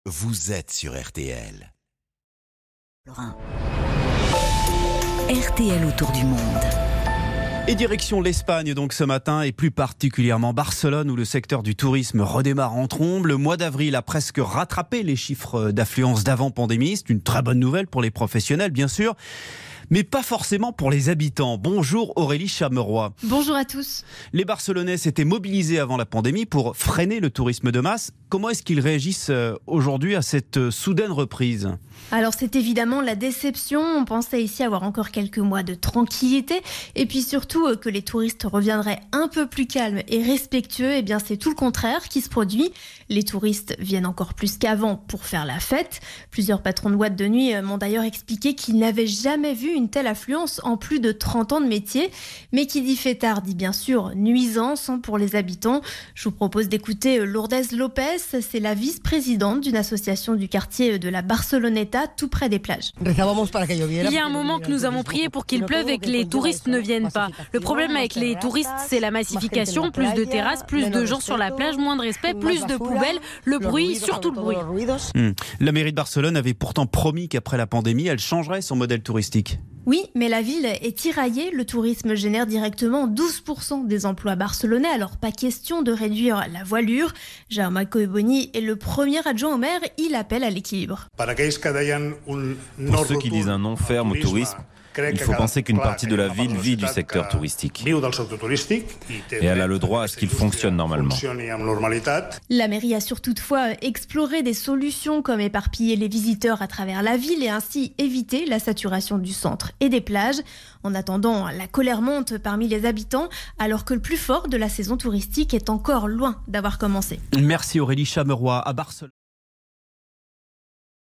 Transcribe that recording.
vous êtes sur RTL. RTL autour du monde. Et direction l'Espagne donc ce matin, et plus particulièrement Barcelone où le secteur du tourisme redémarre en trombe. Le mois d'avril a presque rattrapé les chiffres d'affluence d'avant-pandémie. C'est une très bonne nouvelle pour les professionnels bien sûr, mais pas forcément pour les habitants. Bonjour Aurélie Chameroy. Bonjour à tous. Les Barcelonais s'étaient mobilisés avant la pandémie pour freiner le tourisme de masse. Comment est-ce qu'ils réagissent aujourd'hui à cette soudaine reprise ? Alors c'est évidemment la déception. On pensait ici avoir encore quelques mois de tranquillité. Et puis surtout que les touristes reviendraient un peu plus calmes et respectueux. Eh bien c'est tout le contraire qui se produit. Les touristes viennent encore plus qu'avant pour faire la fête. Plusieurs patrons de boîtes de nuit m'ont d'ailleurs expliqué qu'ils n'avaient jamais vu une telle affluence en plus de 30 ans de métier. Mais qui dit fêtard dit bien sûr nuisance pour les habitants. Je vous propose d'écouter Lourdes Lopez. C'est la vice-présidente d'une association du quartier de la Barceloneta, tout près des plages. Il y a un moment que nous avons prié pour qu'il pleuve et que les touristes ne viennent pas. Le problème avec les touristes, c'est la massification, plus de terrasses, plus de gens sur la plage, moins de respect, plus de poubelles, le bruit, surtout le bruit. La mairie de Barcelone avait pourtant promis qu'après la pandémie, elle changerait son modèle touristique. Oui, mais la ville est tiraillée. Le tourisme génère directement 12% des emplois barcelonais. Alors pas question de réduire la voilure. Jaume Collboni est le premier adjoint au maire. Il appelle à l'équilibre. Pour ceux qui disent un non ferme au tourisme, il faut penser qu'une partie de la ville vit du secteur touristique. Et elle a le droit à ce qu'il fonctionne normalement. La mairie assure toutefois explorer des solutions comme éparpiller les visiteurs à travers la ville et ainsi éviter la saturation du centre et des plages. En attendant, la colère monte parmi les habitants alors que le plus fort de la saison touristique est encore loin d'avoir commencé. Merci Aurélie Chameroy à Barcelone.